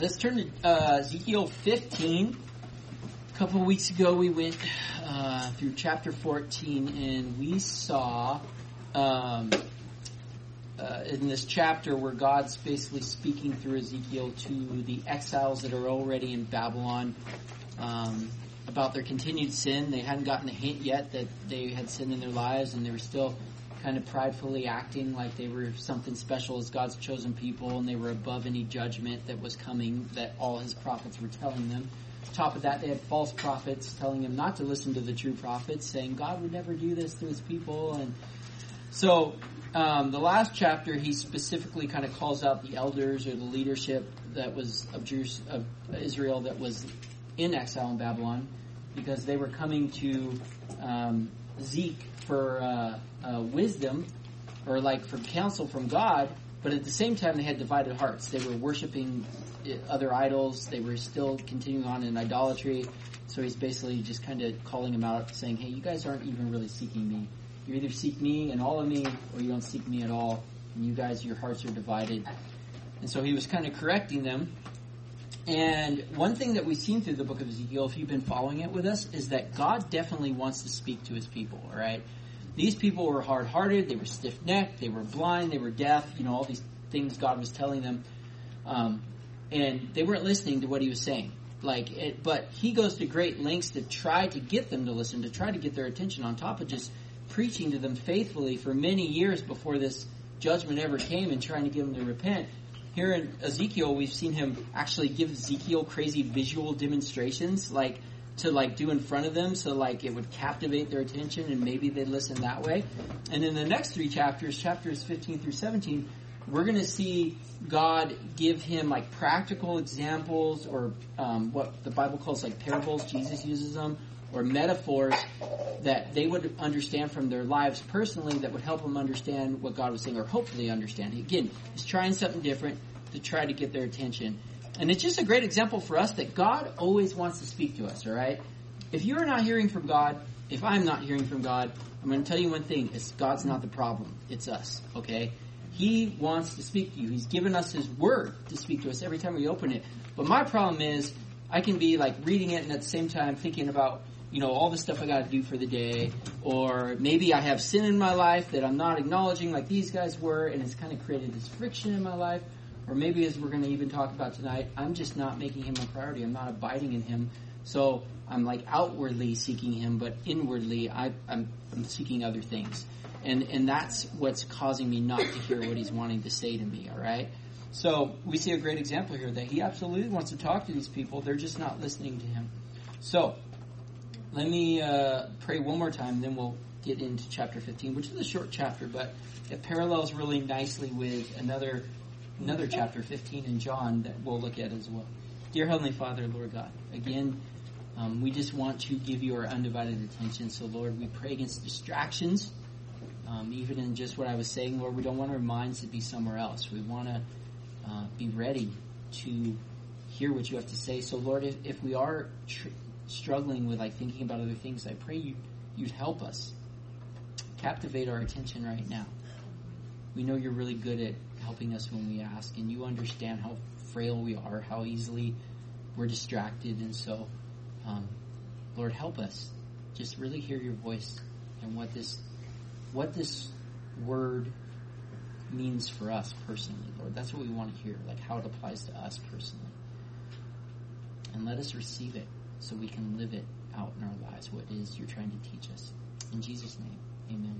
Let's turn to Ezekiel 15. A couple of weeks ago we went through chapter 14, and we saw in this chapter where God's basically speaking through Ezekiel to the exiles that are already in Babylon about their continued sin. They hadn't gotten a hint yet that they had sin in their lives, and they were still kind of pridefully acting like they were something special as God's chosen people, and they were above any judgment that was coming that all his prophets were telling them. On top of that, they had false prophets telling them not to listen to the true prophets, saying God would never do this to his people. And so the last chapter, he specifically kind of calls out the elders or the leadership that was of Israel that was in exile in Babylon, because they were coming to Zeke for wisdom, or like for counsel from God, but at the same time they had divided hearts. They were worshiping other idols. They were still continuing on in idolatry. So he's basically just kind of calling them out, saying, hey, you guys aren't even really seeking me. You either seek me and all of me, or you don't seek me at all. And you guys, your hearts are divided. And so he was kind of correcting them. And one thing that we've seen through the book of Ezekiel, if you've been following it with us, is that God definitely wants to speak to his people, all right? These people were hard-hearted, they were stiff-necked, they were blind, they were deaf, all these things God was telling them. And they weren't listening to what he was saying. But he goes to great lengths to try to get them to listen, to try to get their attention, on top of just preaching to them faithfully for many years before this judgment ever came, and trying to get them to repent. Here in Ezekiel, we've seen him actually give Ezekiel crazy visual demonstrations, to do in front of them, so it would captivate their attention, and maybe they'd listen that way. And in the next three chapters 15 through 17, we're going to see God give him practical examples, or what the Bible calls parables. Jesus uses them, or metaphors that they would understand from their lives personally, that would help them understand what God was saying, or hopefully understand. Again, he's trying something different to try to get their attention. And it's just a great example for us that God always wants to speak to us, all right? If you're not hearing from God, if I'm not hearing from God, I'm going to tell you one thing. It's God's not the problem. It's us, okay? He wants to speak to you. He's given us his word to speak to us every time we open it. But my problem is I can be reading it and at the same time thinking about all the stuff I got to do for the day, or maybe I have sin in my life that I'm not acknowledging like these guys were, and it's kind of created this friction in my life. Or maybe, as we're going to even talk about tonight, I'm just not making him a priority. I'm not abiding in him. So I'm outwardly seeking him, but inwardly I'm seeking other things. And that's what's causing me not to hear what he's wanting to say to me, all right? So we see a great example here that he absolutely wants to talk to these people. They're just not listening to him. So let me pray one more time, then we'll get into chapter 15, which is a short chapter, but it parallels really nicely with another chapter 15 in John that we'll look at as well. Dear Heavenly Father, Lord God, again, we just want to give you our undivided attention. So, Lord, we pray against distractions, even in just what I was saying. Lord, we don't want our minds to be somewhere else. We want to be ready to hear what you have to say. So, Lord, if we are struggling with thinking about other things, I pray you'd help us. Captivate our attention right now. We know you're really good at helping us when we ask, and you understand how frail we are, how easily we're distracted, and so, Lord, help us just really hear your voice and what this word means for us personally, Lord. That's what we want to hear, how it applies to us personally. And let us receive it so we can live it out in our lives, what it is you're trying to teach us. In Jesus' name, amen.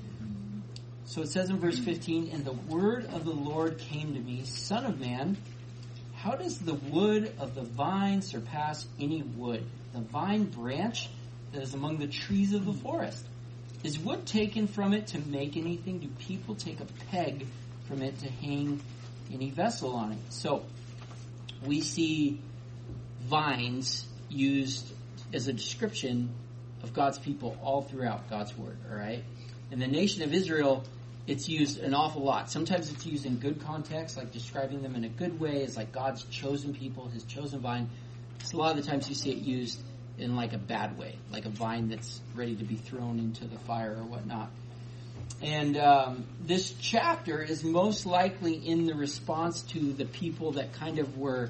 So it says in verse 15, and the word of the Lord came to me, Son of man, how does the wood of the vine surpass any wood? The vine branch that is among the trees of the forest. Is wood taken from it to make anything? Do people take a peg from it to hang any vessel on it? So we see vines used as a description of God's people all throughout God's word, all right? In the nation of Israel, it's used an awful lot. Sometimes it's used in good context, describing them in a good way as God's chosen people, his chosen vine. So a lot of the times you see it used in a bad way, like a vine that's ready to be thrown into the fire or whatnot. And this chapter is most likely in the response to the people that kind of were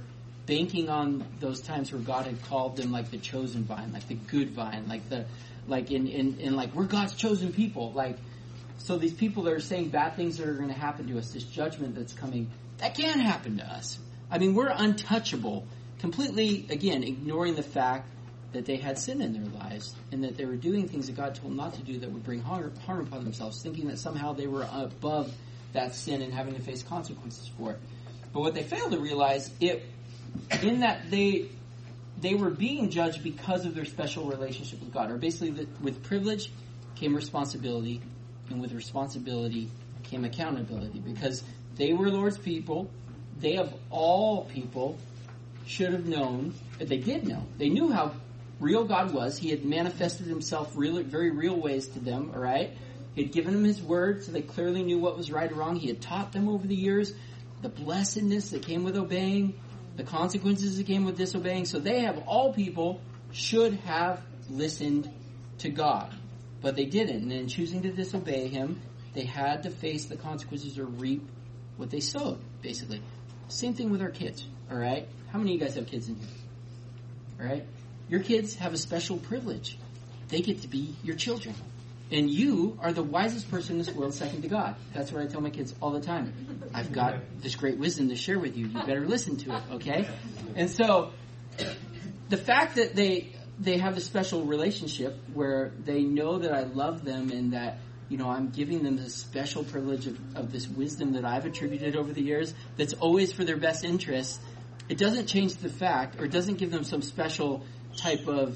banking on those times where God had called them like the chosen vine, like the good vine, like we're God's chosen people. Like, so these people that are saying bad things that are going to happen to us, this judgment that's coming, that can happen to us. I mean, we're untouchable. Completely, again, ignoring the fact that they had sin in their lives and that they were doing things that God told them not to do that would bring harm upon themselves, thinking that somehow they were above that sin and having to face consequences for it. But what they failed to realize, in that they were being judged because of their special relationship with God. Or basically, with privilege came responsibility, and with responsibility came accountability. Because they were Lord's people, they of all people should have known, they did know. They knew how real God was. He had manifested himself very real ways to them, all right? He had given them his word, so they clearly knew what was right or wrong. He had taught them over the years the blessedness that came with obeying, the consequences that came with disobeying. So they, of all people, should have listened to God. But they didn't. And in choosing to disobey him, they had to face the consequences or reap what they sowed, basically. Same thing with our kids, all right? How many of you guys have kids in here? All right? Your kids have a special privilege. They get to be your children. And you are the wisest person in this world second to God. That's what I tell my kids all the time. I've got this great wisdom to share with you. You better listen to it, okay? And so, the fact that they have a special relationship where they know that I love them and that, you know, I'm giving them this special privilege of this wisdom that I've attributed over the years that's always for their best interest, it doesn't change the fact, or it doesn't give them some special type of,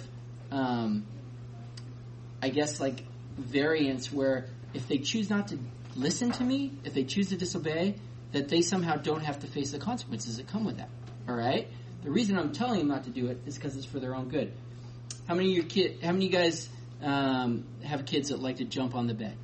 I guess, like, variance where if they choose not to listen to me, if they choose to disobey, that they somehow don't have to face the consequences that come with that. All right? The reason I'm telling them not to do it is because it's for their own good. How many of you guys have kids that like to jump on the bed?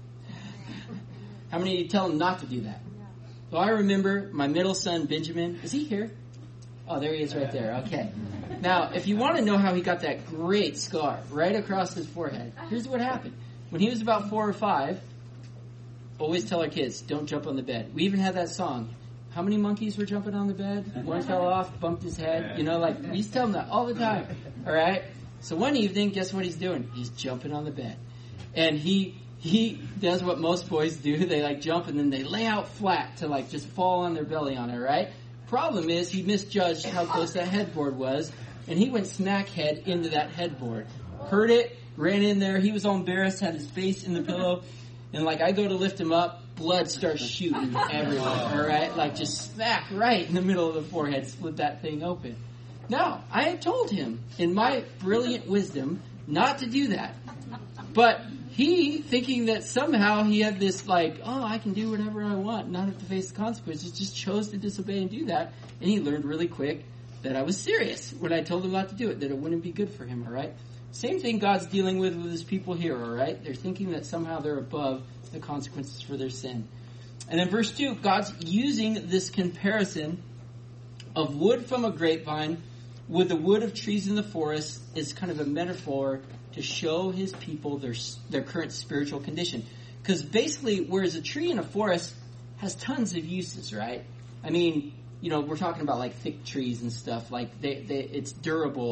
How many of you tell them not to do that? Well, I remember my middle son, Benjamin. Is he here? Oh, there he is right there. Okay. Now, if you want to know how he got that great scar right across his forehead, here's what happened. When he was about 4 or 5, always tell our kids, don't jump on the bed. We even had that song. How many monkeys were jumping on the bed? One fell off, bumped his head. You know, like, we used to tell them that all the time. All right? So one evening, guess what he's doing? He's jumping on the bed. And he does what most boys do. They, like, jump and then they lay out flat to, like, just fall on their belly on it, right? Problem is, he misjudged how close that headboard was, and he went smack head into that headboard. Heard it, ran in there. He was all embarrassed, had his face in the pillow, and like I go to lift him up, blood starts shooting everywhere. All right, like just smack right in the middle of the forehead, split that thing open. Now, I had told him in my brilliant wisdom not to do that, but he, thinking that somehow he had this like, oh, I can do whatever I want, not have to face the consequences, just chose to disobey and do that, and he learned really quick that I was serious when I told him not to do it, that it wouldn't be good for him. All right. Same thing God's dealing with his people here, all right? They're thinking that somehow they're above the consequences for their sin. And in verse 2, God's using this comparison of wood from a grapevine with the wood of trees in the forest is kind of a metaphor to show his people their current spiritual condition. Because basically, whereas a tree in a forest has tons of uses, right? I mean, you know, we're talking about like thick trees and stuff. Like it's durable.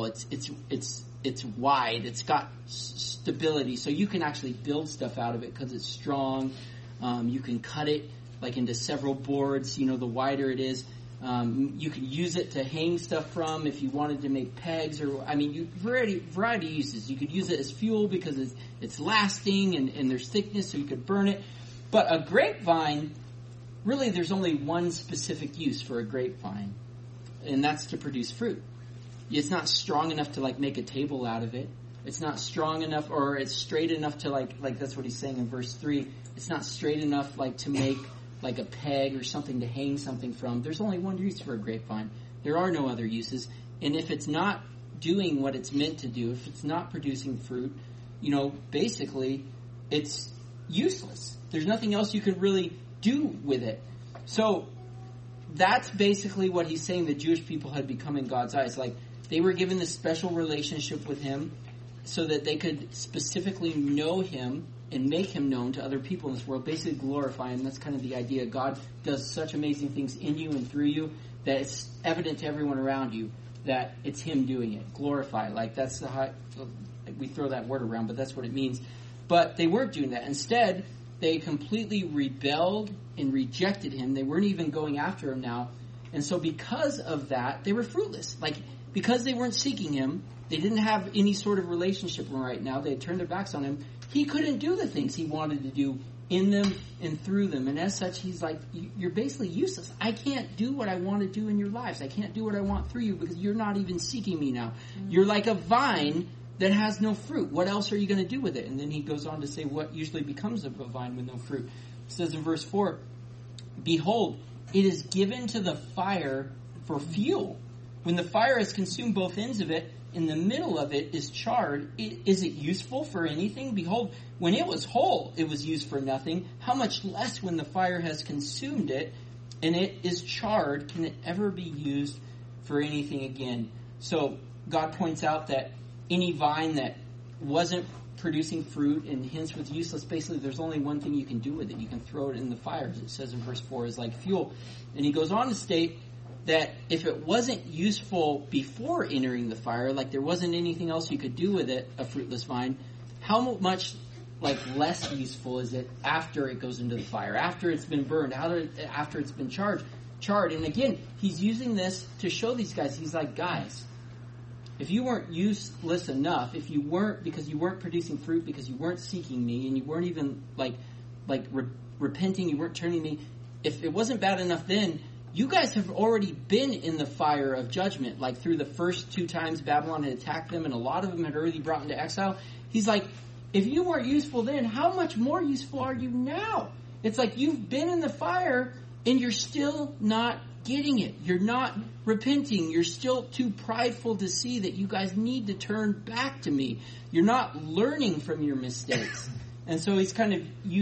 It's wide. It's got stability, so you can actually build stuff out of it because it's strong. You can cut it like into several boards. You know, the wider it is, you can use it to hang stuff from if you wanted to make pegs, or I mean, variety of uses. You could use it as fuel because it's lasting and there's thickness, so you could burn it. But a grapevine, really, there's only one specific use for a grapevine, and that's to produce fruit. It's not strong enough to like make a table out of it. It's not strong enough, or it's straight enough to like that's what he's saying in verse 3. It's not straight enough like to make like a peg or something to hang something from. There's only one use for a grapevine. There are no other uses. And if it's not doing what it's meant to do, if it's not producing fruit, you know, basically it's useless. There's nothing else you could really do with it. So that's basically what he's saying the Jewish people had become in God's eyes. Like, they were given this special relationship with him so that they could specifically know him and make him known to other people in this world, basically glorify him. That's kind of the idea. God does such amazing things in you and through you that it's evident to everyone around you that it's him doing it. Glorify. Like, that's the high, we throw that word around, but that's what it means. But they weren't doing that. Instead, they completely rebelled and rejected him. They weren't even going after him now. And so because of that, they were fruitless. Like, because they weren't seeking him, they didn't have any sort of relationship right now. They had turned their backs on him. He couldn't do the things he wanted to do in them and through them. And as such, he's like, you're basically useless. I can't do what I want to do in your lives. I can't do what I want through you because you're not even seeking me now. You're like a vine that has no fruit. What else are you going to do with it? And then he goes on to say what usually becomes of a vine with no fruit. It says in verse 4, behold, it is given to the fire for fuel. When the fire has consumed both ends of it, in the middle of it is charred. Is it useful for anything? Behold, when it was whole, it was used for nothing. How much less when the fire has consumed it and it is charred, can it ever be used for anything again? So God points out that any vine that wasn't producing fruit and hence was useless, basically there's only one thing you can do with it. You can throw it in the fire, as it says in verse 4, is like fuel. And he goes on to state that if it wasn't useful before entering the fire, like there wasn't anything else you could do with it, a fruitless vine, how much like less useful is it after it goes into the fire, after it's been burned, after it's been charred? And again, he's using this to show these guys, he's like, guys, if you weren't useless enough, if you weren't, because you weren't producing fruit, because you weren't seeking me, and you weren't even repenting, you weren't turning me, if it wasn't bad enough then, you guys have already been in the fire of judgment, like through the first 2 times Babylon had attacked them, and a lot of them had already brought into exile. He's like, if you weren't useful then, how much more useful are you now? It's like you've been in the fire, and you're still not getting it. You're not repenting. You're still too prideful to see that you guys need to turn back to me. You're not learning from your mistakes. And so he's kind of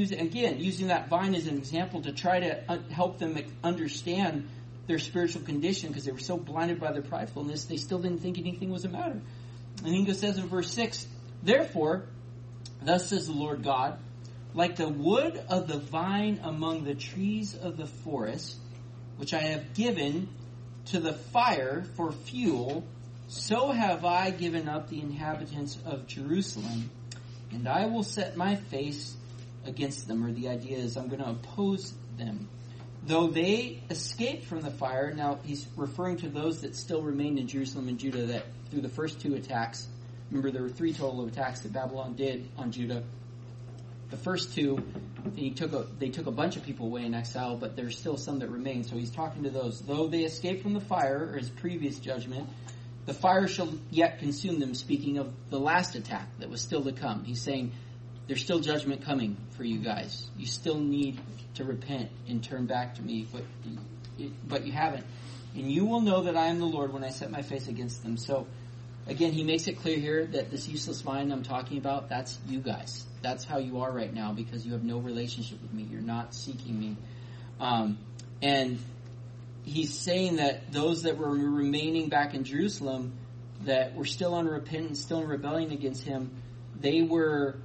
using that vine as an example to try to help them understand their spiritual condition, because they were so blinded by their pridefulness, they still didn't think anything was the matter. And he says in verse 6, therefore, thus says the Lord God, like the wood of the vine among the trees of the forest, which I have given to the fire for fuel, so have I given up the inhabitants of Jerusalem, and I will set my face against them. Or the idea is I'm going to oppose them. Though they escaped from the fire, now he's referring to those that still remained in Jerusalem and Judah that through the first 2 attacks, remember there were 3 total attacks that Babylon did on Judah. The first 2, they took a bunch of people away in exile, but there's still some that remain. So he's talking to those. Though they escaped from the fire, or his previous judgment, the fire shall yet consume them, speaking of the last attack that was still to come. He's saying there's still judgment coming for you guys. You still need to repent and turn back to me, but you haven't. And you will know that I am the Lord when I set my face against them. So again, he makes it clear here that this useless vine I'm talking about, that's you guys. That's how you are right now, because you have no relationship with me. You're not seeking me. And he's saying that those that were remaining back in Jerusalem, that were still unrepentant, still in rebellion against him, they were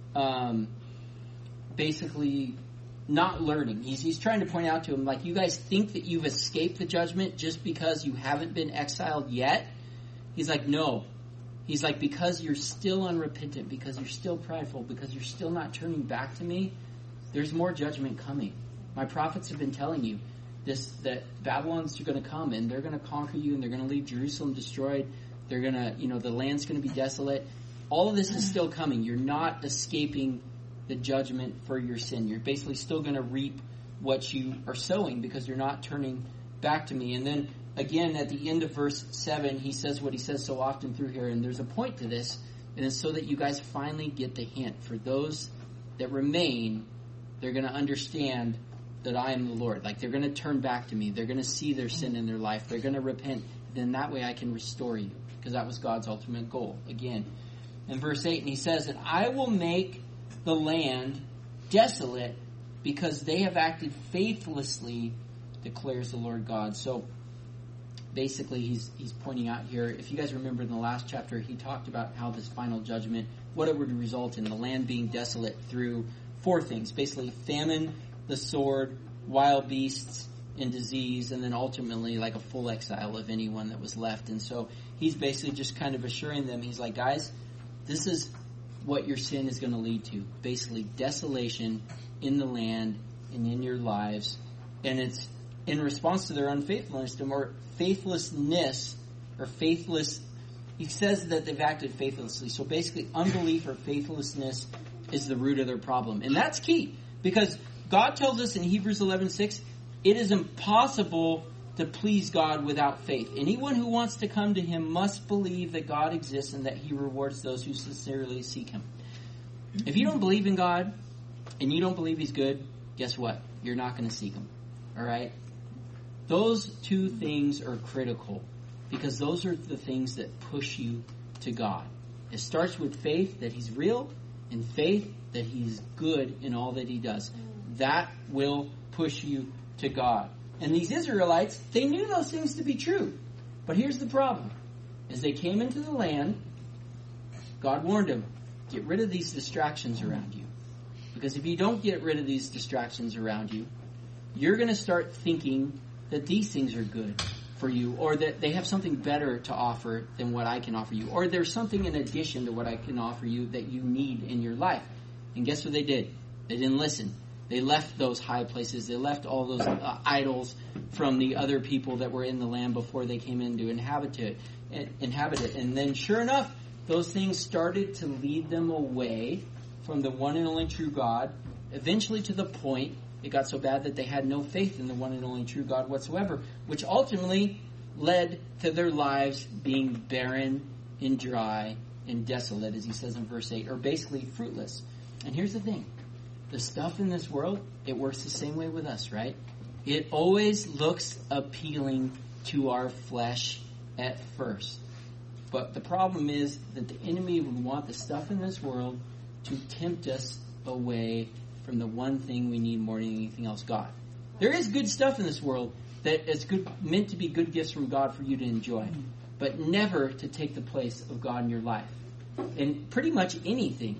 basically not learning. He's trying to point out to them, like, you guys think that you've escaped the judgment just because you haven't been exiled yet? He's like, no. He's like, because you're still unrepentant, because you're still prideful, because you're still not turning back to me, there's more judgment coming. My prophets have been telling you that Babylon's going to come, and they're going to conquer you, and they're going to leave Jerusalem destroyed. They're going to, the land's going to be desolate. All of this is still coming. You're not escaping the judgment for your sin. You're basically still going to reap what you are sowing, because you're not turning back to me. And then again, at the end of verse 7, he says what he says so often through here, and there's a point to this, and it's so that you guys finally get the hint. For those that remain, they're going to understand that I am the Lord. Like, they're going to turn back to me. They're going to see their sin in their life. They're going to repent. Then that way I can restore you, because that was God's ultimate goal. Again, in verse 8, and he says that I will make the land desolate because they have acted faithlessly, declares the Lord God. So basically he's pointing out here, if you guys remember in the last chapter, he talked about how this final judgment, what it would result in, the land being desolate through 4 things. Basically famine, the sword, wild beasts, and disease, and then ultimately like a full exile of anyone that was left. And so he's basically just kind of assuring them, he's like, guys, this is what your sin is going to lead to. Basically desolation in the land and in your lives. And it's in response to their unfaithfulness, or faithlessness, or faithless. He says that they've acted faithlessly. So basically unbelief or faithlessness is the root of their problem. And that's key, because God tells us in Hebrews 11:6, it is impossible to please God without faith. Anyone who wants to come to him must believe that God exists and that he rewards those who sincerely seek him. If you don't believe in God and you don't believe he's good, guess what? You're not going to seek him. All right? Those two things are critical, because those are the things that push you to God. It starts with faith that he's real, and faith that he's good in all that he does. That will push you to God. And these Israelites, they knew those things to be true. But here's the problem. As they came into the land, God warned them, get rid of these distractions around you. Because if you don't get rid of these distractions around you, you're going to start thinking that these things are good for you, or that they have something better to offer than what I can offer you, or there's something in addition to what I can offer you that you need in your life. And guess what they did? They didn't listen. They left those high places. They left all those idols from the other people that were in the land before they came in to inhabit it. And then sure enough, those things started to lead them away from the one and only true God, eventually to the point it got so bad that they had no faith in the one and only true God whatsoever, which ultimately led to their lives being barren and dry and desolate, as he says in verse 8, or basically fruitless. And here's the thing. The stuff in this world, it works the same way with us, right? It always looks appealing to our flesh at first. But the problem is that the enemy would want the stuff in this world to tempt us away from the one thing we need more than anything else, God. There is good stuff in this world that is good, meant to be good gifts from God for you to enjoy, but never to take the place of God in your life. And pretty much anything,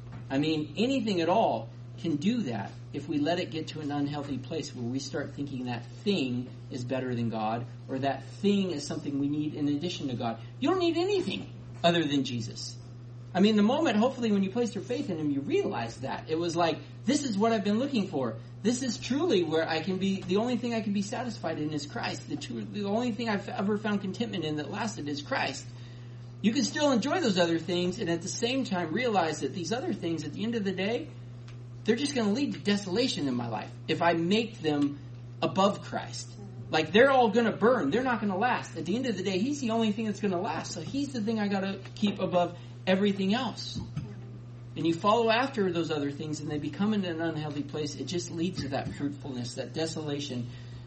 anything at all can do that if we let it get to an unhealthy place where we start thinking that thing is better than God, or that thing is something we need in addition to God. You don't need anything other than Jesus. The moment, hopefully, when you placed your faith in him, you realized that. It was like, this is what I've been looking for. This is truly where I can be, the only thing I can be satisfied in is Christ. The only thing I've ever found contentment in that lasted is Christ. You can still enjoy those other things, and at the same time realize that these other things, at the end of the day, they're just going to lead to desolation in my life if I make them above Christ. Like, they're all going to burn. They're not going to last. At the end of the day, he's the only thing that's going to last. So he's the thing I got to keep above everything else. And you follow after those other things and they become in an unhealthy place, it just leads to that fruitfulness, that desolation.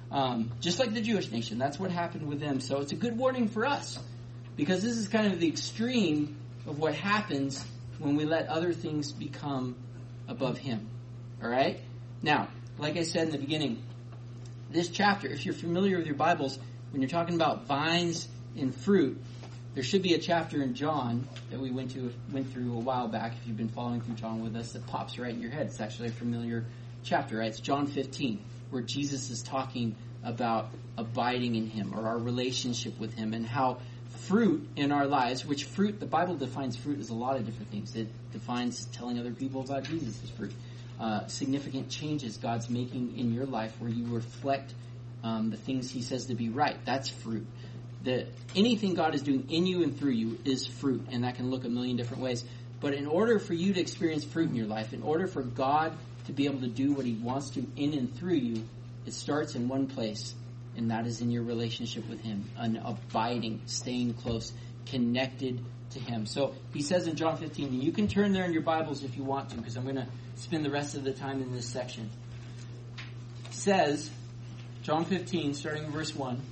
Just like the Jewish nation. That's what happened with them. So it's a good warning for us, because this is kind of the extreme of what happens when we let other things become above him. Alright? Now, like I said in the beginning, this chapter, if you're familiar with your Bibles, when you're talking about vines and fruit, there should be a chapter in John that we went through a while back, if you've been following through John with us, that pops right in your head. It's actually a familiar chapter, right? It's John 15, where Jesus is talking about abiding in him, or our relationship with him, and how fruit in our lives, which fruit, the Bible defines fruit as a lot of different things. It defines telling other people about Jesus as fruit. Significant changes God's making in your life where you reflect the things he says to be right. That's fruit. Anything God is doing in you and through you is fruit, and that can look a million different ways. But in order for you to experience fruit in your life, in order for God to be able to do what he wants to in and through you, it starts in one place, and that is in your relationship with him, an abiding, staying close, connected to him. So he says in John 15, and you can turn there in your Bibles if you want to, because I'm going to spend the rest of the time in this section. It says, John 15, starting in verse 1,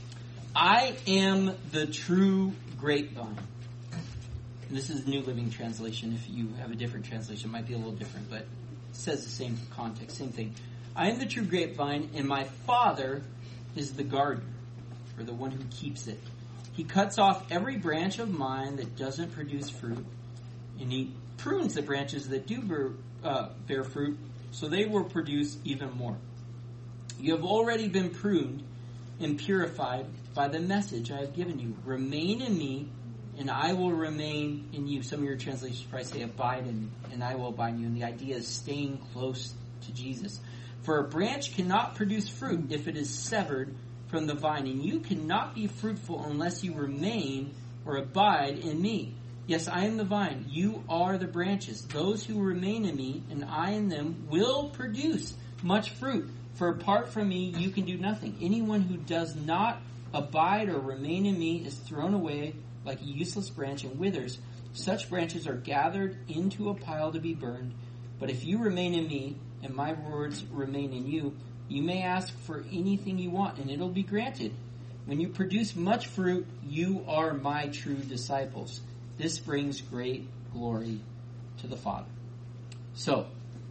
I am the true grapevine. And this is the New Living Translation. If you have a different translation, it might be a little different, but it says the same context, same thing. I am the true grapevine, and my Father is the gardener, or the one who keeps it. He cuts off every branch of mine that doesn't produce fruit, and he prunes the branches that do bear fruit, so they will produce even more. You have already been pruned and purified by the message I have given you. Remain in me, and I will remain in you. Some of your translations probably say abide in me, and I will abide in you. And the idea is staying close to Jesus. For a branch cannot produce fruit if it is severed from the vine, and you cannot be fruitful unless you remain or abide in me. Yes, I am the vine. You are the branches. Those who remain in me, and I in them, will produce much fruit. For apart from me, you can do nothing. Anyone who does not abide or remain in me is thrown away like a useless branch and withers. Such branches are gathered into a pile to be burned. But if you remain in me, and my words remain in you, you may ask for anything you want, and it'll be granted. When you produce much fruit, you are my true disciples. This brings great glory to the Father. So,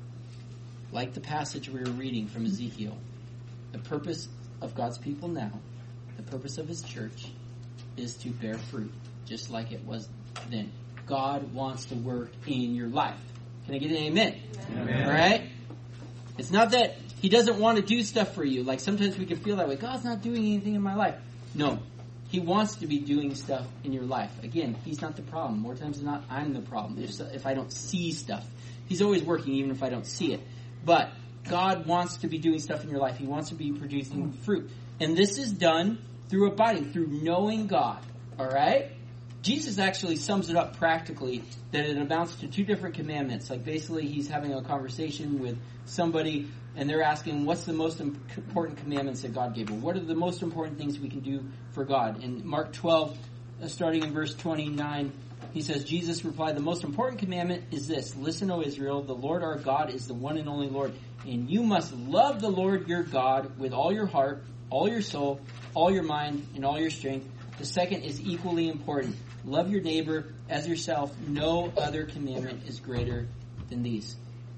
like the passage we were reading from Ezekiel, the purpose of God's people now, the purpose of His church, is to bear fruit, just like it was then. God wants to work in your life. Can I get an amen? Amen. All right? It's not that He doesn't want to do stuff for you. Like sometimes we can feel that way. God's not doing anything in my life. No. He wants to be doing stuff in your life. Again, He's not the problem. More times than not, I'm the problem. If I don't see stuff. He's always working even if I don't see it. But God wants to be doing stuff in your life. He wants to be producing fruit. And this is done through abiding, through knowing God. All right? Jesus actually sums it up practically that it amounts to two different commandments. Like basically He's having a conversation with somebody and they're asking, what's the most important commandments that God gave? Well, what are the most important things we can do for God? In Mark 12, starting in verse 29, He says, Jesus replied, the most important commandment is this. Listen, O Israel, the Lord our God is the one and only Lord. And you must love the Lord your God with all your heart, all your soul, all your mind, and all your strength. The second is equally important. Love your neighbor as yourself. No other commandment is greater than these.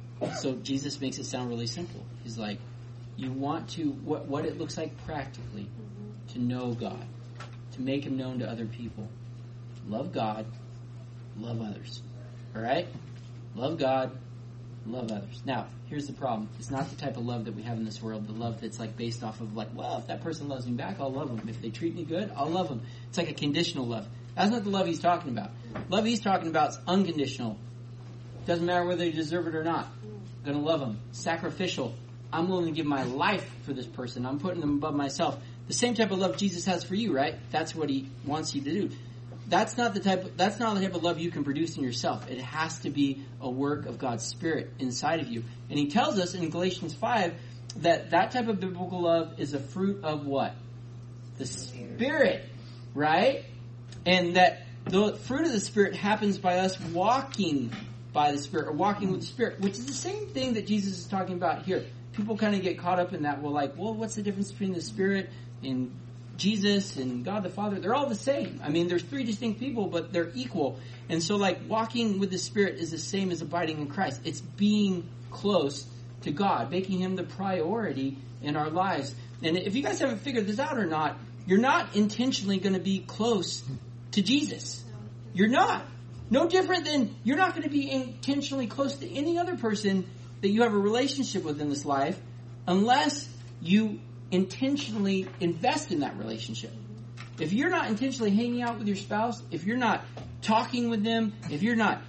So Jesus makes it sound really simple. He's like, you want to, what it looks like practically, to know God, to make Him known to other people. Love God, love others. All right? Love God, love others. Now, here's the problem. It's not the type of love that we have in this world, the love that's like based off of like, well, if that person loves me back, I'll love them. If they treat me good, I'll love them. It's like a conditional love. That's not the love He's talking about. Love He's talking about is unconditional. Doesn't matter whether you deserve it or not. I'm going to love them. Sacrificial. I'm willing to give my life for this person. I'm putting them above myself. The same type of love Jesus has for you, right? That's what He wants you to do. That's not the type of love you can produce in yourself. It has to be a work of God's Spirit inside of you. And He tells us in Galatians 5 that type of biblical love is a fruit of what? The Spirit, right? And that the fruit of the Spirit happens by us walking by the Spirit, or walking with the Spirit, which is the same thing that Jesus is talking about here. People kind of get caught up in that. Well, like, well, what's the difference between the Spirit and Jesus and God the Father? They're all the same. I mean, there's three distinct people, but they're equal. And so, like, walking with the Spirit is the same as abiding in Christ. It's being close to God, making Him the priority in our lives. And if you guys haven't figured this out or not, you're not intentionally going to be close to Jesus. You're not. No different than you're not going to be intentionally close to any other person that you have a relationship with in this life unless you intentionally invest in that relationship. If you're not intentionally hanging out with your spouse, if you're not talking with them, if you're not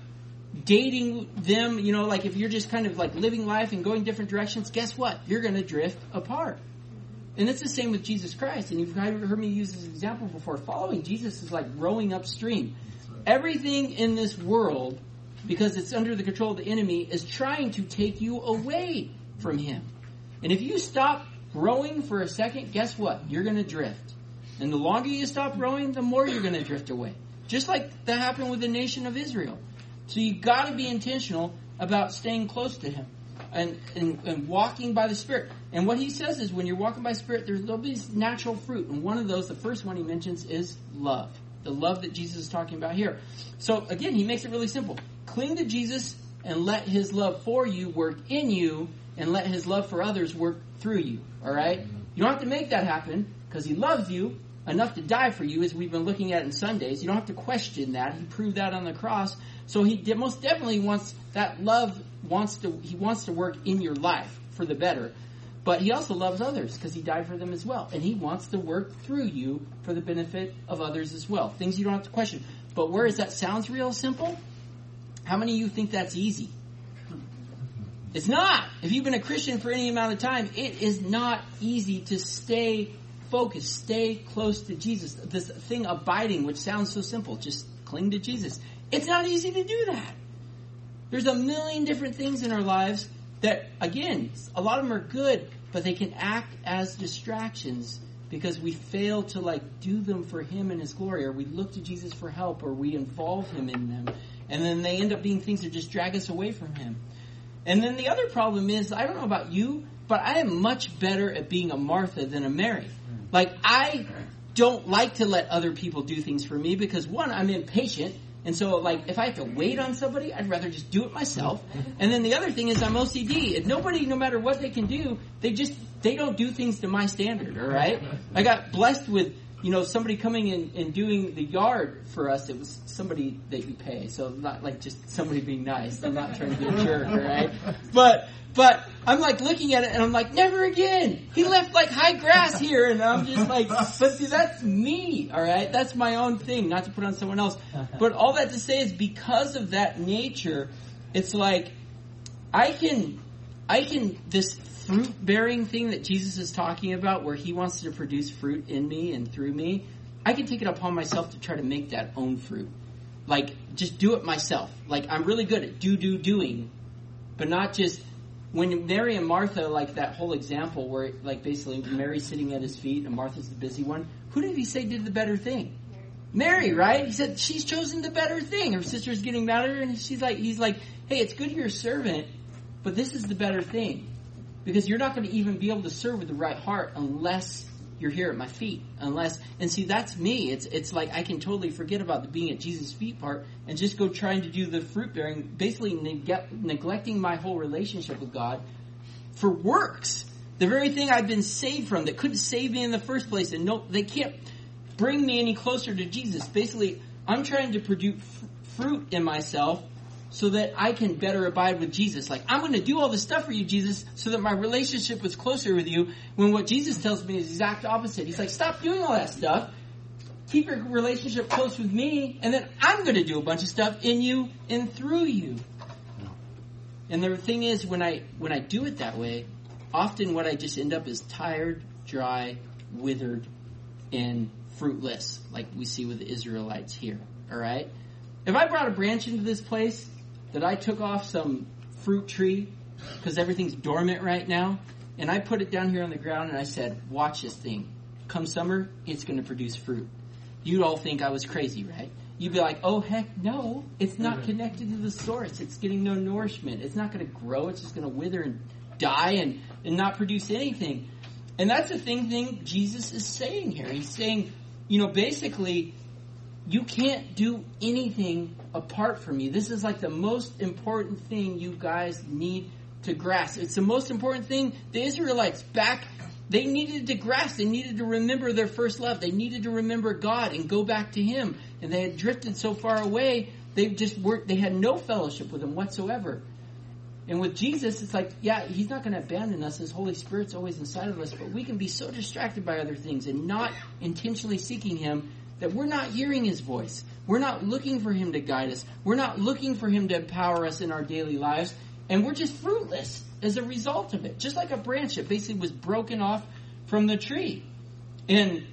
dating them, you know, like if you're just kind of like living life and going different directions, guess what? You're going to drift apart. And it's the same with Jesus Christ. And you've heard me use this example before. Following Jesus is like rowing upstream. Everything in this world, because it's under the control of the enemy, is trying to take you away from Him. And if you stop rowing for a second, guess what? You're going to drift. And the longer you stop rowing, the more you're going to drift away. Just like that happened with the nation of Israel. So you've got to be intentional about staying close to Him and walking by the Spirit. And what He says is when you're walking by Spirit, there'll be natural fruit. And one of those, the first one He mentions, is love. The love that Jesus is talking about here. So again, He makes it really simple. Cling to Jesus and let His love for you work in you, and let His love for others work through you. All right? You don't have to make that happen because He loves you enough to die for you, as we've been looking at in Sundays. You don't have to question that. He proved that on the cross. So He most definitely wants that love. He wants to work in your life for the better. But he also loves others because he died for them as well. And he wants to work through you for the benefit of others as well. Things you don't have to question. But whereas that sounds real simple, how many of you think that's easy? It's not. If you've been a Christian for any amount of time, it is not easy to stay focused, stay close to Jesus. This thing abiding, which sounds so simple, just cling to Jesus. It's not easy to do that. There's a million different things in our lives that, again, a lot of them are good, but they can act as distractions because we fail to do them for him and his glory, or we look to Jesus for help, or we involve him in them. And then they end up being things that just drag us away from him. And then the other problem is, I don't know about you, but I am much better at being a Martha than a Mary. I don't like to let other people do things for me because, one, I'm impatient. And so, if I have to wait on somebody, I'd rather just do it myself. And then the other thing is I'm OCD. And nobody, no matter what they can do, they don't do things to my standard, all right? I got blessed with, somebody coming in and doing the yard for us. It was somebody that you pay. So not just somebody being nice. I'm not trying to be a jerk, all right? But I'm looking at it and I'm never again. He left high grass here, and I'm just but see, that's me, all right? That's my own thing, not to put on someone else. But all that to say is because of that nature, it's I can this fruit bearing thing that Jesus is talking about, where he wants to produce fruit in me and through me, I can take it upon myself to try to make that own fruit. Just do it myself. I'm really good at doing, but not just. When Mary and Martha, that whole example where, basically Mary's sitting at his feet and Martha's the busy one, who did he say did the better thing? Mary, right? He said, she's chosen the better thing. Her sister's getting mad at her, and he's like, hey, it's good you're a servant, but this is the better thing. Because you're not going to even be able to serve with the right heart unless you're here at my feet. And see, that's me. It's I can totally forget about the being at Jesus' feet part and just go trying to do the fruit bearing, basically neglecting my whole relationship with God for works. The very thing I've been saved from that couldn't save me in the first place, and they can't bring me any closer to Jesus. Basically, I'm trying to produce fruit in myself so that I can better abide with Jesus. I'm going to do all this stuff for you, Jesus, so that my relationship is closer with you, when what Jesus tells me is the exact opposite. He's stop doing all that stuff. Keep your relationship close with me, and then I'm going to do a bunch of stuff in you and through you. And the thing is, when I do it that way, often what I just end up is tired, dry, withered, and fruitless, like we see with the Israelites here. All right? If I brought a branch into this place that I took off some fruit tree because everything's dormant right now, and I put it down here on the ground and I said, watch this thing. Come summer, it's going to produce fruit. You'd all think I was crazy, right? You'd be like, oh, heck no. It's not connected to the source. It's getting no nourishment. It's not going to grow. It's just going to wither and die and not produce anything. And that's the thing Jesus is saying here. He's saying, basically, you can't do anything apart from me. This is the most important thing you guys need to grasp. It's the most important thing the Israelites they needed to grasp. They needed to remember their first love. They needed to remember God and go back to him. And they had drifted so far away, they had no fellowship with him whatsoever. And with Jesus, it's he's not going to abandon us. His Holy Spirit's always inside of us. But we can be so distracted by other things and not intentionally seeking him that we're not hearing his voice. We're not looking for him to guide us. We're not looking for him to empower us in our daily lives. And we're just fruitless as a result of it. Just like a branch that basically was broken off from the tree. And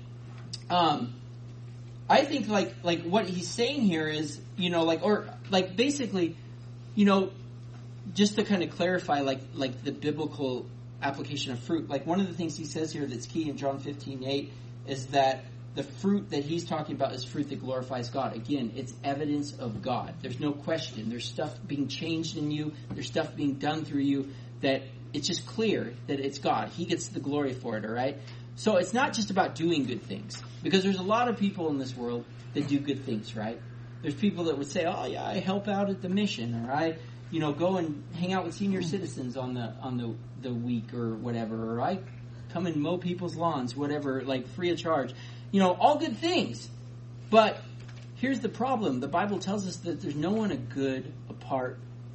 I think what he's saying here is, basically, just to kind of clarify the biblical application of fruit. One of the things he says here that's key in John 15:8 is that the fruit that he's talking about is fruit that glorifies God. Again, it's evidence of God. There's no question. There's stuff being changed in you. There's stuff being done through you that it's just clear that it's God. He gets the glory for it, all right? So it's not just about doing good things. Because there's a lot of people in this world that do good things, right? There's people that would say, oh, yeah, I help out at the mission, or I go and hang out with senior citizens on the week or whatever, or I come and mow people's lawns, whatever, free of charge. All good things. But here's the problem. The Bible tells us that there's no one good apart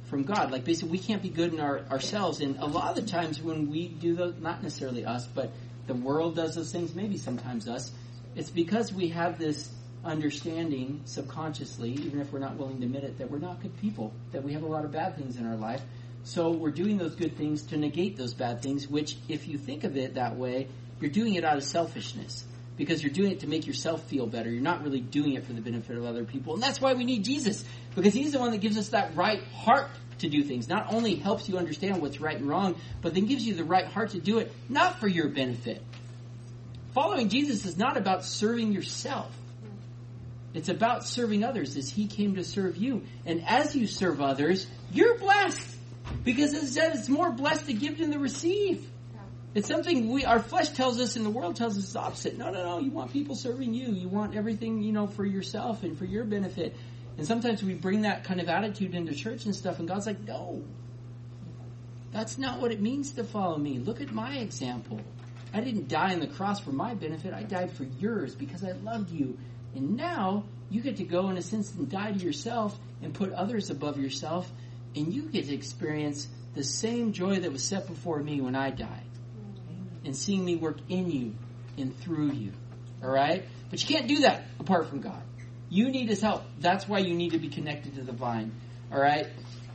from God. Like basically we can't be good in ourselves. And a lot of the times when we do those, not necessarily us, but the world does those things, maybe sometimes us, it's because we have this understanding subconsciously, even if we're not willing to admit it, that we're not good people, that we have a lot of bad things in our life. So we're doing those good things to negate those bad things, which if you think of it that way, you're doing it out of selfishness. Because you're doing it to make yourself feel better. You're not really doing it for the benefit of other people. And that's why we need Jesus. Because he's the one that gives us that right heart to do things. Not only helps you understand what's right and wrong, but then gives you the right heart to do it, not for your benefit. Following Jesus is not about serving yourself. It's about serving others as he came to serve you. And as you serve others, you're blessed. Because it says it's more blessed to give than to receive. It's something our flesh tells us and the world tells us the opposite. No. You want people serving you. You want everything, for yourself and for your benefit. And sometimes we bring that kind of attitude into church and stuff, and God's like, no. That's not what it means to follow me. Look at my example. I didn't die on the cross for my benefit. I died for yours because I loved you. And now you get to go, in a sense, and die to yourself and put others above yourself, and you get to experience the same joy that was set before me when I died. And seeing me work in you and through you. All right? But you can't do that apart from God. You need his help. That's why you need to be connected to the vine. All right?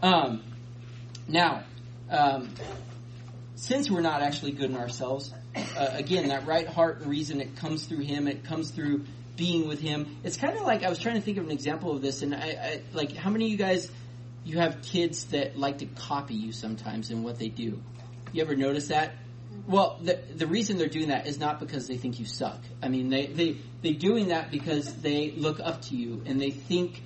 Now, since we're not actually good in ourselves, again, that right heart and reason, it comes through him. It comes through being with him. It's kind of like, I was trying to think of an example of this. And I like, how many of you guys, you have kids that like to copy you sometimes in what they do? You ever notice that? Well, the reason they're doing that is not because they think you suck. I mean, they're doing that because they look up to you and they think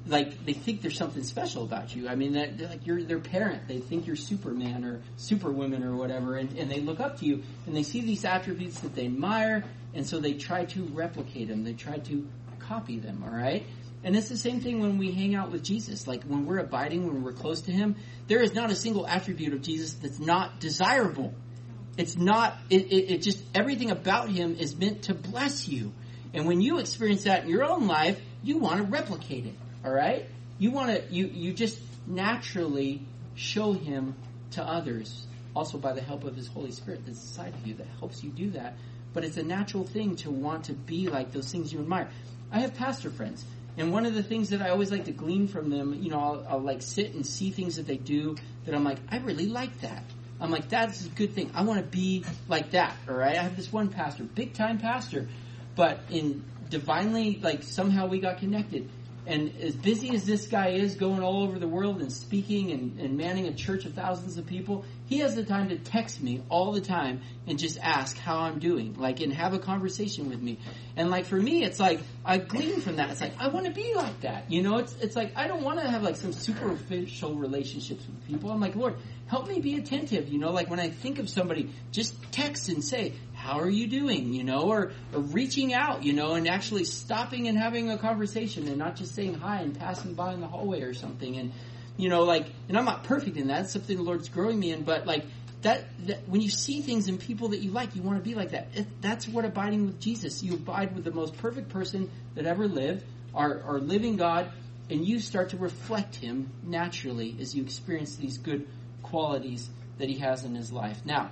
there's something special about you. I mean, they're like you're their parent. They think you're Superman or Superwoman or whatever, and they look up to you and they see these attributes that they admire, and so they try to replicate them. They try to copy them. All right. And it's the same thing when we hang out with Jesus. Like when we're abiding, when we're close to him, there is not a single attribute of Jesus that's not desirable. It's not, it just, everything about him is meant to bless you. And when you experience that in your own life, you want to replicate it. All right? You want to, you just naturally show him to others. Also by the help of his Holy Spirit that's inside of you that helps you do that. But it's a natural thing to want to be like those things you admire. I have pastor friends. And one of the things that I always like to glean from them, I'll like sit and see things that they do that I'm like, I really like that. I'm like, that's a good thing. I want to be like that, all right? I have this one pastor, big-time pastor, but in divinely, like, somehow we got connected. And as busy as this guy is going all over the world and speaking and manning a church of thousands of people, he has the time to text me all the time and just ask how I'm doing, like, and have a conversation with me. And like, for me, it's like, I glean from that. It's like, I want to be like that. It's like, I don't want to have like some superficial relationships with people. I'm like, Lord, help me be attentive, like when I think of somebody, just text and say, how are you doing, or reaching out, and actually stopping and having a conversation and not just saying hi and passing by in the hallway or something. And, and I'm not perfect in that. It's something the Lord's growing me in, but like that when you see things in people that you like, you want to be like that. That's what abiding with Jesus. You abide with the most perfect person that ever lived, our living God, and you start to reflect him naturally as you experience these good qualities that he has in his life. Now,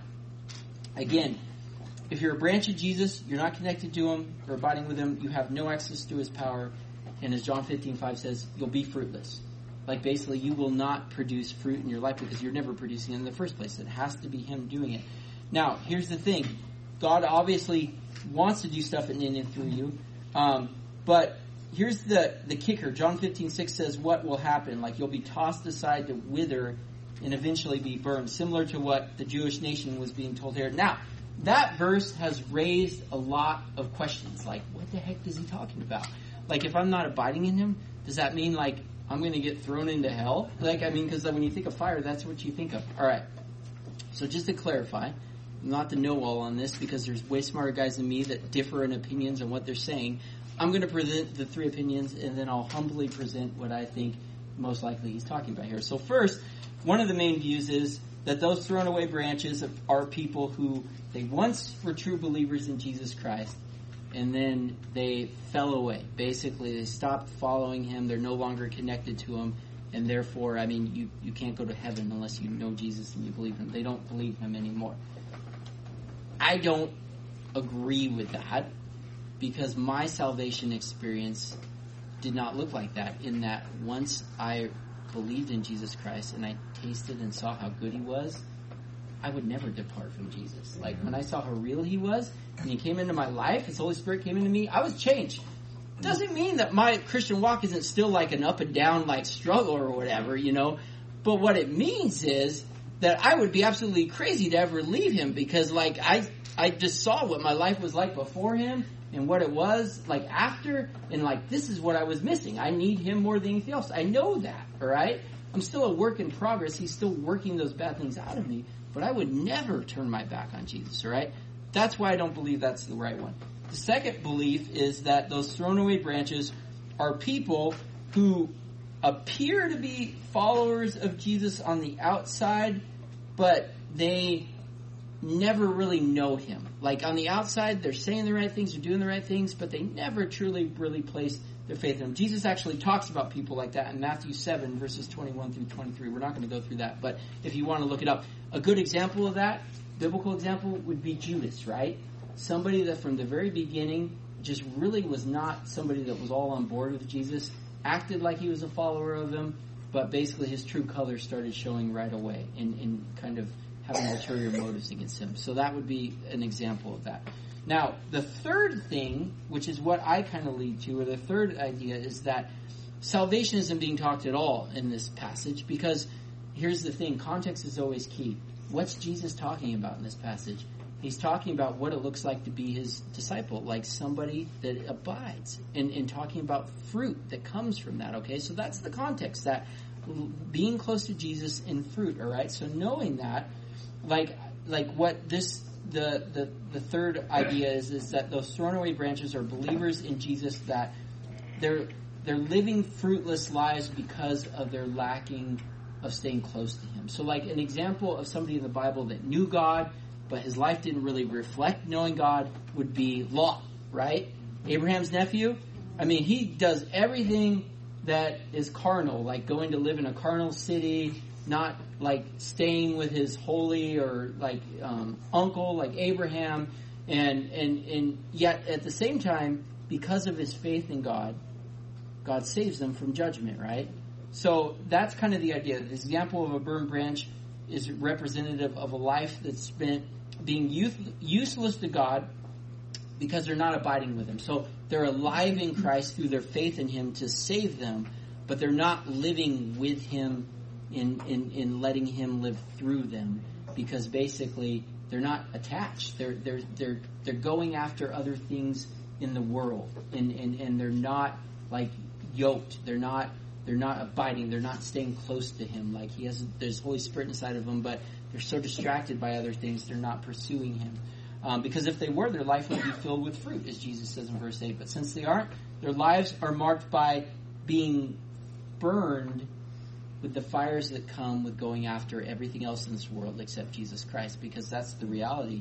again, if you're a branch of Jesus, you're not connected to him or abiding with him, you have no access to his power. And as John 15:5 says, you'll be fruitless. Like basically you will not produce fruit in your life because you're never producing it in the first place. It has to be him doing it. Now, here's the thing. God obviously wants to do stuff in and through you. But here's the kicker. John 15:6 says what will happen. Like you'll be tossed aside to wither and eventually be burned. Similar to what the Jewish nation was being told here. Now, that verse has raised a lot of questions. Like, what the heck is he talking about? Like, if I'm not abiding in him, does that mean, like, I'm going to get thrown into hell? Like, I mean, because when you think of fire, that's what you think of. All right. So just to clarify, I'm not the know-all on this because there's way smarter guys than me that differ in opinions on what they're saying. I'm going to present the three opinions, and then I'll humbly present what I think most likely he's talking about here. So first, one of the main views is that those thrown away branches are people who they once were true believers in Jesus Christ, and then they fell away. Basically, they stopped following him. They're no longer connected to him, And therefore, I mean, you can't go to heaven unless you know Jesus and you believe him. They don't believe him anymore. I don't agree with that, because my salvation experience did not look like that, in that once I believed in Jesus Christ and I tasted and saw how good he was, I would never depart from Jesus. Like, when I saw how real he was, and he came into my life, his Holy Spirit came into me, I was changed. Doesn't mean that my Christian walk isn't still like an up and down like struggle or whatever, you know. But what it means is that I would be absolutely crazy to ever leave him, because like I just saw what my life was like before him and what it was like after, and like this is what I was missing. I need him more than anything else. I know that, all right? I'm still a work in progress. He's still working those bad things out of me, but I would never turn my back on Jesus, all right? That's why I don't believe that's the right one. The second belief is that those thrown away branches are people who appear to be followers of Jesus on the outside, but they never really know him. Like, on the outside, they're saying the right things, they're doing the right things, but they never truly really place their faith in him. Jesus actually talks about people like that in Matthew 7, verses 21 through 23. We're not going to go through that, but if you want to look it up. A good example of that, biblical example, would be Judas, right? Somebody that from the very beginning just really was not somebody that was all on board with Jesus, acted like he was a follower of him, but basically his true colors started showing right away in kind of having ulterior motives against him. So that would be an example of that. Now, the third thing, which is what I kind of lead to, or the third idea, is that salvation isn't being talked at all in this passage, because here's the thing, context is always key. What's Jesus talking about in this passage? He's talking about what it looks like to be his disciple, like somebody that abides, and talking about fruit that comes from that, okay? So that's the context, that being close to Jesus in fruit, all right? So knowing that, like what this, the third idea is that those thrown away branches are believers in Jesus, that they're living fruitless lives because of their lacking of staying close to him. So like an example of somebody in the Bible that knew God, but his life didn't really reflect knowing God, would be Lot, right? Abraham's nephew. I mean, he does everything that is carnal, like going to live in a carnal city, not like staying with his holy or like uncle like Abraham, and yet at the same time, because of his faith in God, God saves them from judgment, right? So that's kind of the idea. The example of a burned branch is representative of a life that's spent being useless to God because they're not abiding with him. So they're alive in Christ through their faith in him to save them, but they're not living with him in letting him live through them, because basically they're not attached. They're going after other things in the world, and they're not like yoked. They're not abiding. They're not staying close to him. Like there's Holy Spirit inside of them, but they're so distracted by other things, they're not pursuing him. Because if they were, their life would be filled with fruit, as Jesus says in verse 8. But since they aren't, their lives are marked by being burned with the fires that come with going after everything else in this world except Jesus Christ, because that's the reality.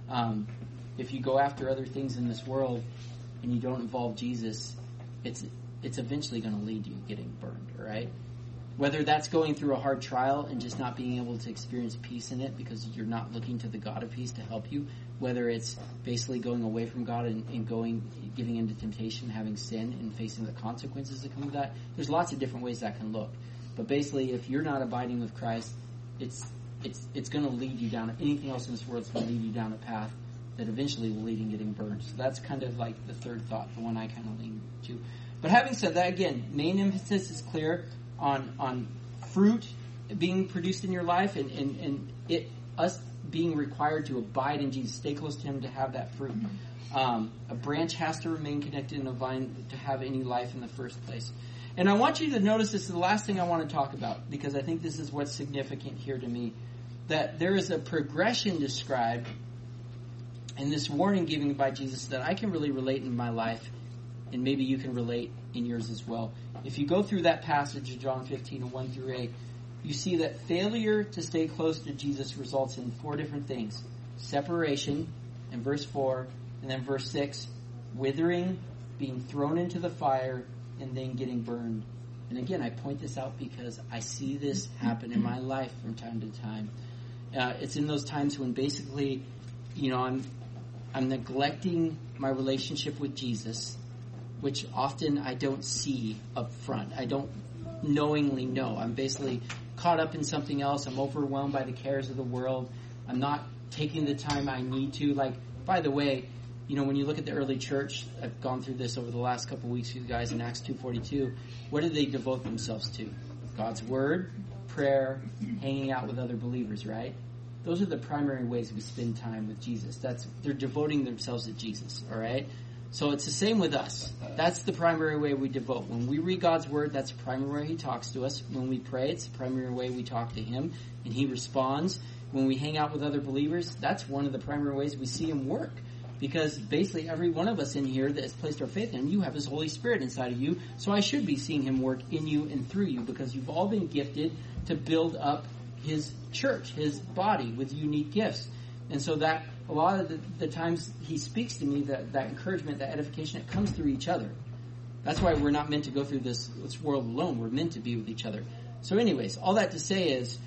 If you go after other things in this world and you don't involve Jesus, it's eventually going to lead you getting burned, right? Whether that's going through a hard trial and just not being able to experience peace in it because you're not looking to the God of peace to help you, whether it's basically going away from God and giving into temptation, having sin, and facing the consequences that come with that. There's lots of different ways that can look. But basically, if you're not abiding with Christ, it's going to lead you down. Anything else in this world is going to lead you down a path that eventually will lead in getting burned. So that's kind of like the third thought, the one I kind of lean to. But having said that, again, main emphasis is clear on fruit being produced in your life, and us being required to abide in Jesus, stay close to him to have that fruit. A branch has to remain connected in a vine to have any life in the first place. And I want you to notice, this is the last thing I want to talk about, because I think this is what's significant here to me, that there is a progression described in this warning given by Jesus that I can really relate in my life, and maybe you can relate in yours as well. If you go through that passage of John 15, 1 through 8, you see that failure to stay close to Jesus results in 4 different things. Separation, in verse 4, and then verse 6, withering, being thrown into the fire, and then getting burned And again, I point this out because I see this happen in my life from time to time. It's in those times when basically, I'm neglecting my relationship with Jesus, which often I don't see up front. I don't knowingly know. I'm basically caught up in something else. I'm overwhelmed by the cares of the world. I'm not taking the time I need to. Like, by the way, when you look at the early church, I've gone through this over the last couple of weeks with you guys in Acts 2:42. What did they devote themselves to? God's word, prayer, hanging out with other believers, right? Those are the primary ways we spend time with Jesus. They're devoting themselves to Jesus, all right? So it's the same with us. That's the primary way we devote. When we read God's word, that's the primary way he talks to us. When we pray, it's the primary way we talk to him, and he responds. When we hang out with other believers, that's one of the primary ways we see him work. Because basically every one of us in here that has placed our faith in him, you have his Holy Spirit inside of you. So I should be seeing him work in you and through you, because you've all been gifted to build up his church, his body, with unique gifts. And so that a lot of the times he speaks to me, that encouragement, that edification, it comes through each other. That's why we're not meant to go through this world alone. We're meant to be with each other. So anyways, all that to say is,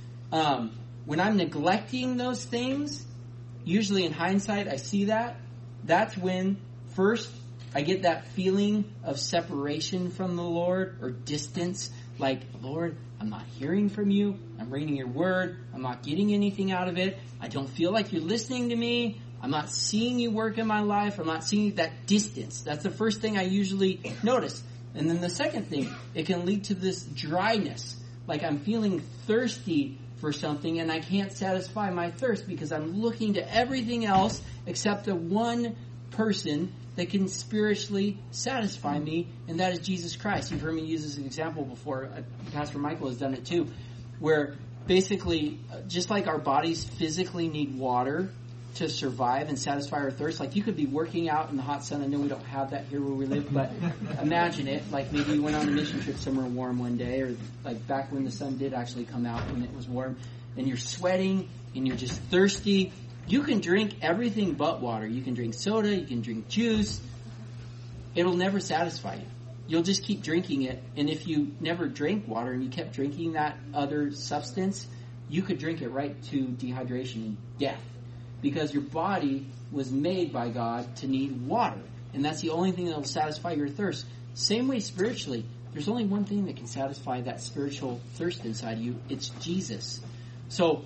when I'm neglecting those things, usually in hindsight I see that. That's when first I get that feeling of separation from the Lord, or distance. Like, Lord, I'm not hearing from you. I'm reading your word. I'm not getting anything out of it. I don't feel like you're listening to me. I'm not seeing you work in my life. I'm not seeing that distance. That's the first thing I usually notice. And then the second thing, it can lead to this dryness. Like I'm feeling thirsty for something and I can't satisfy my thirst because I'm looking to everything else except the one person that can spiritually satisfy me, and that is Jesus Christ. You've heard me use this as an example before. Pastor Michael has done it too, where basically, just like our bodies physically need water to survive and satisfy our thirst, like you could be working out in the hot sun. I know we don't have that here where we live, but imagine it. Like maybe you went on a mission trip somewhere warm one day, or like back when the sun did actually come out when it was warm, and you're sweating and you're just thirsty. You can drink everything but water. You can drink soda, you can drink juice. It'll never satisfy you. You'll just keep drinking it. And if you never drank water and you kept drinking that other substance, you could drink it right to dehydration and death. Because your body was made by God to need water. And that's the only thing that will satisfy your thirst. Same way spiritually. There's only one thing that can satisfy that spiritual thirst inside of you. It's Jesus. So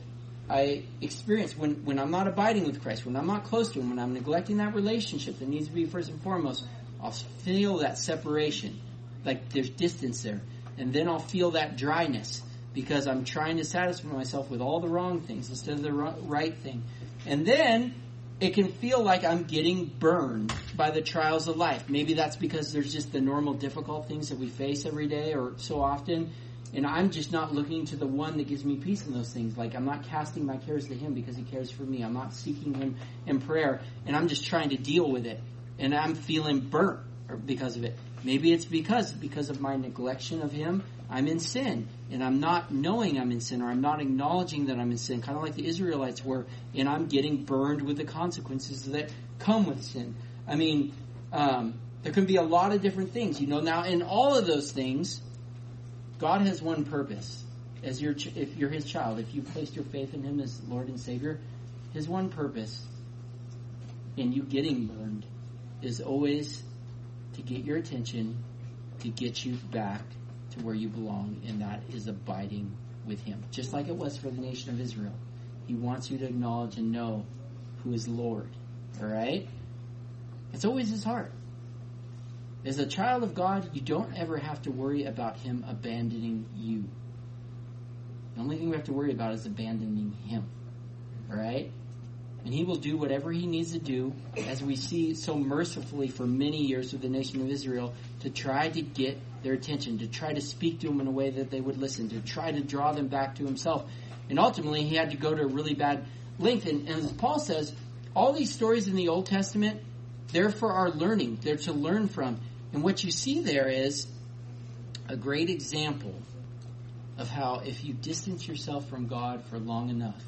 I experience when I'm not abiding with Christ, when I'm not close to him, when I'm neglecting that relationship that needs to be first and foremost, I'll feel that separation, like there's distance there. And then I'll feel that dryness because I'm trying to satisfy myself with all the wrong things instead of the right thing. And then it can feel like I'm getting burned by the trials of life. Maybe that's because there's just the normal difficult things that we face every day or so often. And I'm just not looking to the one that gives me peace in those things. Like I'm not casting my cares to him because he cares for me. I'm not seeking him in prayer. And I'm just trying to deal with it. And I'm feeling burnt because of it. Maybe it's because of my neglection of him, I'm in sin. And I'm not knowing I'm in sin, or I'm not acknowledging that I'm in sin. Kind of like the Israelites were. And I'm getting burned with the consequences that come with sin. I mean, there can be a lot of different things. Now in all of those things, God has one purpose. If you're his child, if you placed your faith in him as Lord and Savior, his one purpose in you getting burned is always to get your attention, to get you back to where you belong, and that is abiding with him. Just like it was for the nation of Israel. He wants you to acknowledge and know who is Lord. All right? It's always his heart. As a child of God, you don't ever have to worry about him abandoning you. The only thing we have to worry about is abandoning him. All right? And he will do whatever he needs to do, as we see so mercifully for many years with the nation of Israel, to try to get their attention, to try to speak to them in a way that they would listen, to try to draw them back to himself. And ultimately, he had to go to a really bad length. And as Paul says, all these stories in the Old Testament, they're for our learning. They're to learn from. And what you see there is a great example of how if you distance yourself from God for long enough,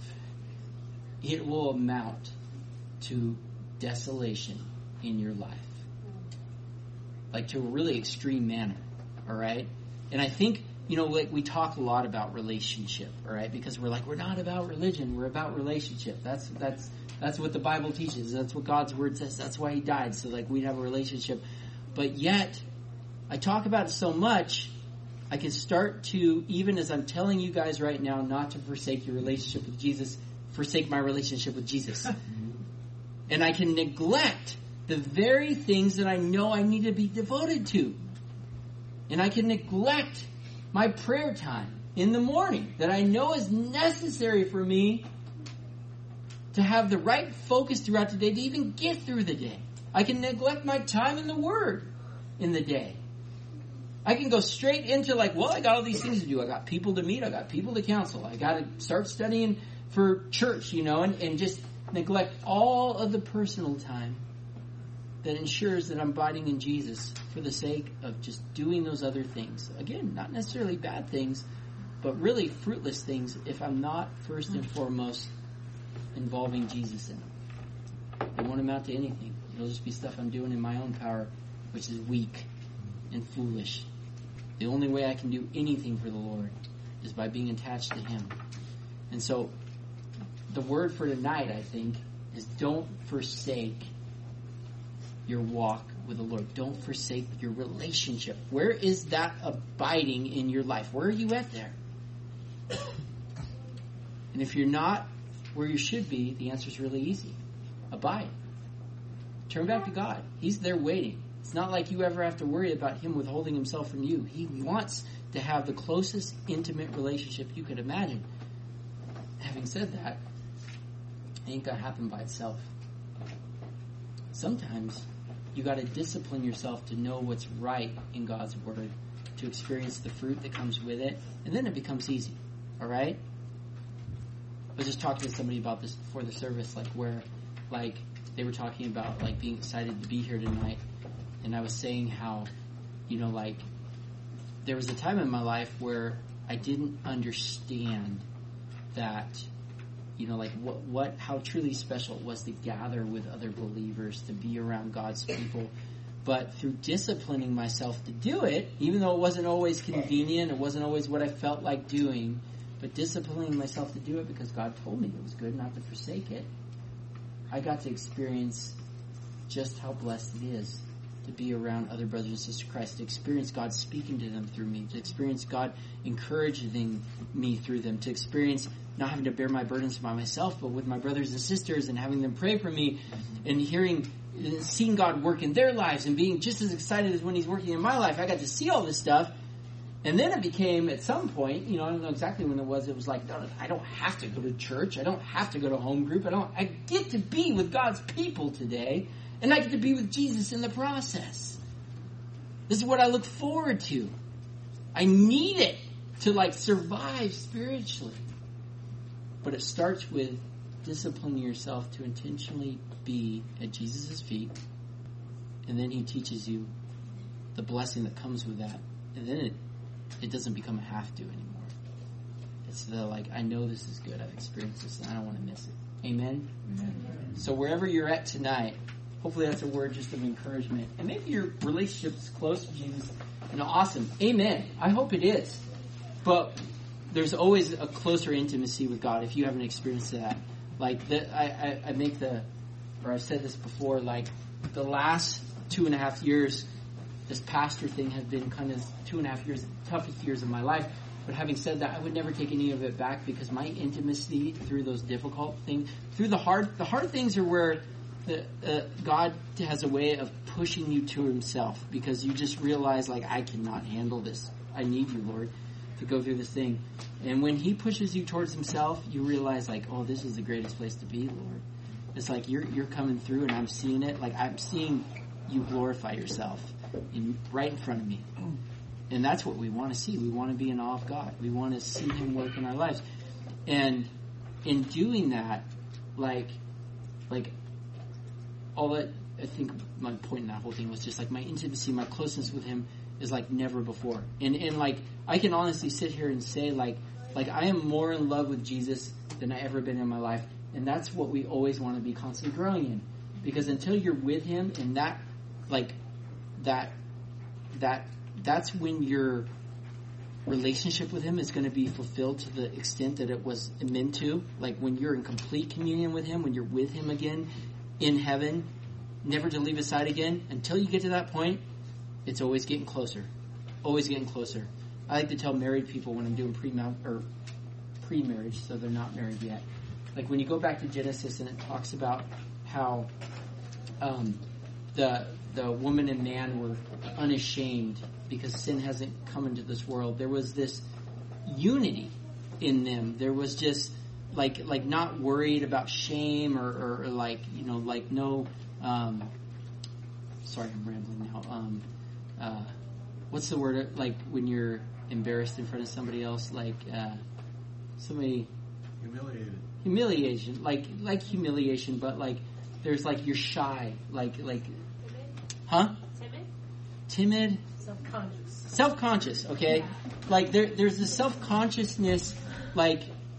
it will amount to desolation in your life. Like to a really extreme manner. All right? And I think, like we talk a lot about relationship, all right? Because we're like, we're not about religion, we're about relationship. That's what the Bible teaches. That's what God's Word says. That's why He died, so like we'd have a relationship. But yet, I talk about it so much, I can start to, even as I'm telling you guys right now not to forsake your relationship with Jesus, forsake my relationship with Jesus. And I can neglect the very things that I know I need to be devoted to. And I can neglect my prayer time in the morning that I know is necessary for me to have the right focus throughout the day to even get through the day. I can neglect my time in the Word in the day. I can go straight into I got all these things to do. I got people to meet. I got people to counsel. I got to start studying for church, and just neglect all of the personal time that ensures that I'm abiding in Jesus for the sake of just doing those other things. Again, not necessarily bad things, but really fruitless things if I'm not first and foremost involving Jesus in them. It won't amount to anything. It'll just be stuff I'm doing in my own power, which is weak and foolish. The only way I can do anything for the Lord is by being attached to Him. And so, the word for tonight, I think, is don't forsake your walk with the Lord. Don't forsake your relationship. Where is that abiding in your life? Where are you at there? And if you're not where you should be, the answer is really easy. Abide. Turn back to God. He's there waiting. It's not like you ever have to worry about Him withholding Himself from you. He wants to have the closest intimate relationship you could imagine. Having said that, it ain't going to happen by itself. Sometimes you got to discipline yourself to know what's right in God's Word, to experience the fruit that comes with it, and then it becomes easy. All right? I was just talking to somebody about this before the service, where they were talking about being excited to be here tonight, and I was saying how, there was a time in my life where I didn't understand that, how truly special it was to gather with other believers, to be around God's people. But through disciplining myself to do it, even though it wasn't always convenient, it wasn't always what I felt like doing, but disciplining myself to do it because God told me it was good not to forsake it, I got to experience just how blessed it is to be around other brothers and sisters of Christ, to experience God speaking to them through me, to experience God encouraging me through them, to experience not having to bear my burdens by myself, but with my brothers and sisters, and having them pray for me, and seeing God work in their lives, and being just as excited as when He's working in my life. I got to see all this stuff, and then it became, at some point, I don't know exactly when it was like, no, I don't have to go to church, I don't have to go to home group, I get to be with God's people today, and I get to be with Jesus in the process. This is what I look forward to. I need it to survive spiritually. But it starts with disciplining yourself to intentionally be at Jesus' feet. And then He teaches you the blessing that comes with that. And then it doesn't become a have to anymore. It's I know this is good. I've experienced this and I don't want to miss it. Amen? Amen. So wherever you're at tonight, hopefully that's a word just of encouragement. And maybe your relationship is close to Jesus and awesome. Amen. I hope it is. But there's always a closer intimacy with God if you haven't experienced that. I've said this before, the last 2.5 years, this pastor thing has been kind of 2.5 years, the toughest years of my life. But having said that, I would never take any of it back because my intimacy through those difficult things, through the hard things are where God has a way of pushing you to Himself because you just realize, I cannot handle this. I need You, Lord, to go through this thing. And when He pushes you towards Himself, you realize oh, this is the greatest place to be, Lord. It's you're coming through and I'm seeing it. I'm seeing You glorify Yourself right in front of me. And that's what we want to see. We want to be in awe of God. We want to see Him work in our lives. And in doing that, all that, I think my point in that whole thing was just my intimacy, my closeness with Him is never before. And I can honestly sit here and say I am more in love with Jesus than I ever been in my life. And that's what we always want to be constantly growing in. Because until you're with Him and that's when you're relationship with him is going to be fulfilled to the extent that it was meant to. Like when you're in complete communion with him, when you're with him again in heaven, never to leave his side again. Until you get to that point, it's always getting closer. Always getting closer. I like to tell married people when I'm doing pre-marriage, so they're not married yet. Like when you go back to Genesis and it talks about how the woman and man were unashamed because sin hasn't come into this world. There was this unity in them. There was just like not worried about shame or like, you know, like no. Sorry, I'm rambling now. What's the word? Like when you're embarrassed in front of somebody else, like somebody humiliation, like humiliation, but like there's like you're shy, like huh? Timid. Self-conscious. Okay, yeah. Like there's this self-consciousness, like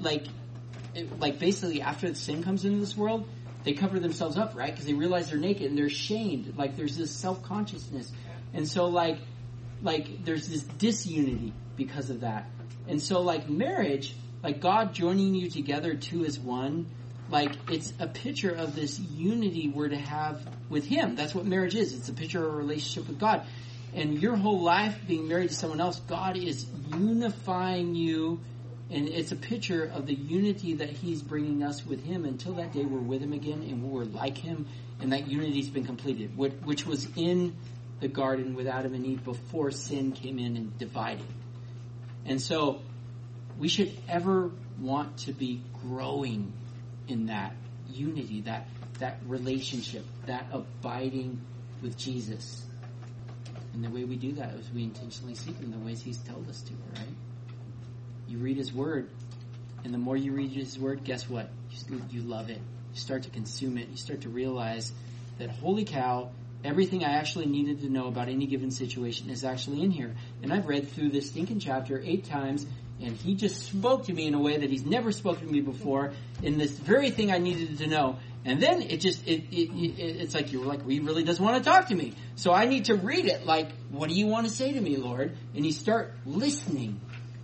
basically after the sin comes into this world, they cover themselves up, right? Because they realize they're naked and they're shamed. Like there's this self-consciousness, and so like there's this disunity because of that. And so like marriage, like God joining you together two as one, like it's a picture of this unity we're to have with him. That's what marriage is. It's a picture of a relationship with God. And your whole life being married to someone else, God is unifying you. And it's a picture of the unity that he's bringing us with him. Until that day we're with him again and we're like him. And that unity's been completed, which was in the garden with Adam and Eve before sin came in and divided. And so we should ever want to be growing in that unity, that relationship, that abiding with Jesus. And the way we do that is we intentionally seek him the ways he's told us to, right? You read his word, and the more you read his word, guess what? You love it. You start to consume it. You start to realize that, holy cow, everything I actually needed to know about any given situation is actually in here. And I've read through this stinking chapter 8 times, and he just spoke to me in a way that he's never spoken to me before in this very thing I needed to know. And then it's like, you're like, he really doesn't want to talk to me. So I need to read it like, what do you want to say to me, Lord? And you start listening.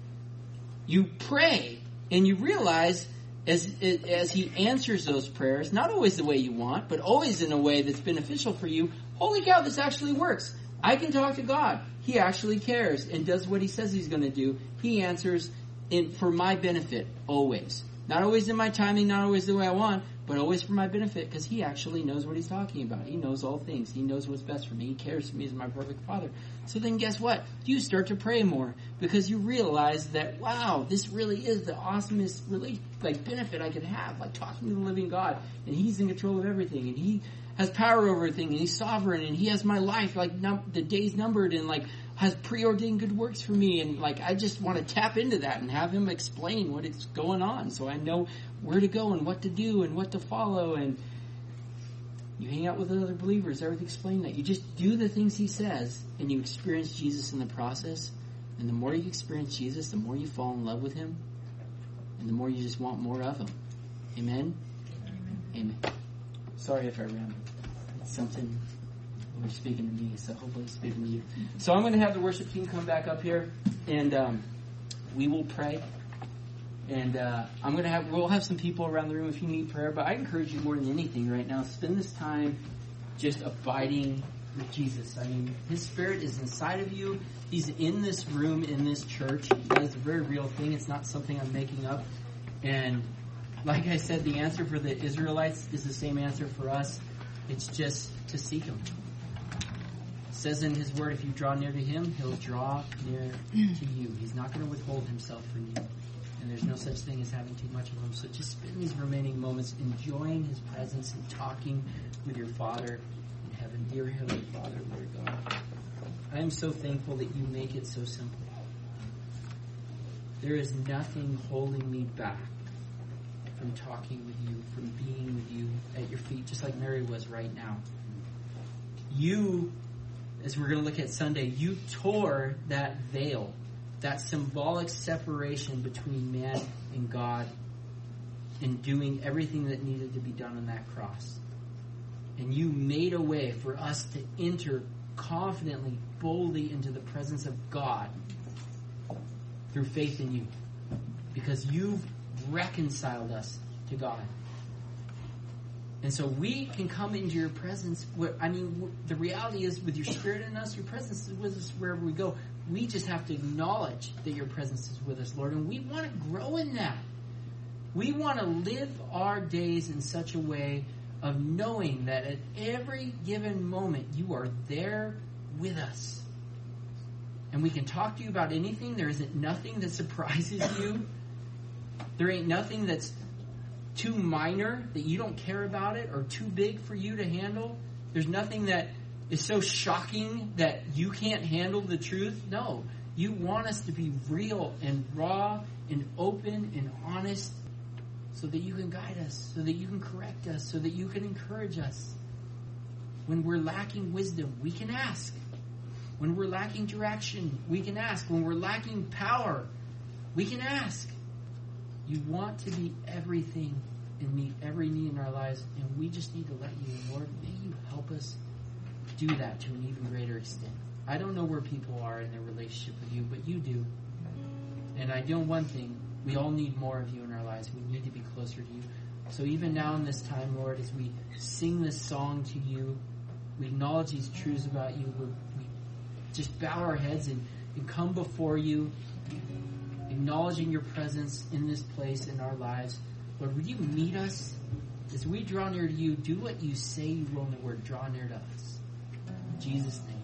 You pray, and you realize as he answers those prayers, not always the way you want, but always in a way that's beneficial for you, holy cow, this actually works. I can talk to God. He actually cares and does what he says he's going to do. He answers for my benefit, always. Not always in my timing, not always the way I want, but always for my benefit, because he actually knows what he's talking about. He knows all things. He knows what's best for me. He cares for me as my perfect Father. So then guess what? You start to pray more, because you realize that, wow, this really is the awesomest benefit I could have, like talking to the living God, and he's in control of everything, and he has power over everything, and he's sovereign, and he has my life, the days numbered, and has preordained good works for me, and I just want to tap into that and have him explain what is going on, so I know where to go and what to do and what to follow. And you hang out with other believers, everything explain that. You just do the things he says, and you experience Jesus in the process. And the more you experience Jesus, the more you fall in love with him, and the more you just want more of him. Amen? Amen. Sorry if I rambled. It's something we're speaking to me, so hopefully it's speaking to you. So I'm going to have the worship team come back up here, and we will pray. And we'll have some people around the room if you need prayer. But I encourage you more than anything right now, spend this time just abiding with Jesus. I mean, his Spirit is inside of you. He's in this room, in this church. That is a very real thing. It's not something I'm making up. And like I said, the answer for the Israelites is the same answer for us. It's just to seek him. It says in his word, if you draw near to him, he'll draw near to you. He's not going to withhold himself from you. And there's no such thing as having too much of him. So just spend these remaining moments enjoying his presence and talking with your Father in heaven. Dear Heavenly Father, Lord God, I am so thankful that you make it so simple. There is nothing holding me back from talking with you, from being with you at your feet, just like Mary was right now. You, as we're going to look at Sunday, you tore that veil, that symbolic separation between man and God, in doing everything that needed to be done on that cross. And you made a way for us to enter confidently, boldly into the presence of God through faith in you. Because you've reconciled us to God. And so we can come into your presence. The reality is with your Spirit in us, your presence is with us wherever we go. We just have to acknowledge that your presence is with us, Lord. And we want to grow in that. We want to live our days in such a way of knowing that at every given moment you are there with us. And we can talk to you about anything. There isn't nothing that surprises you. There ain't nothing that's too minor that you don't care about it or too big for you to handle. There's nothing that is so shocking that you can't handle the truth. No, you want us to be real and raw and open and honest so that you can guide us, so that you can correct us, so that you can encourage us. When we're lacking wisdom, we can ask. When we're lacking direction, we can ask. When we're lacking power, we can ask. You want to be everything and meet every need in our lives, and we just need to let you in. Lord, may you help us do that to an even greater extent. I don't know where people are in their relationship with you, but you do. And I know one thing. We all need more of you in our lives. We need to be closer to you. So even now in this time, Lord, as we sing this song to you, we acknowledge these truths about you. We just bow our heads and come before you, acknowledging your presence in this place in our lives. Lord, would you meet us? As we draw near to you, do what you say you will in the word. Draw near to us. In Jesus' name.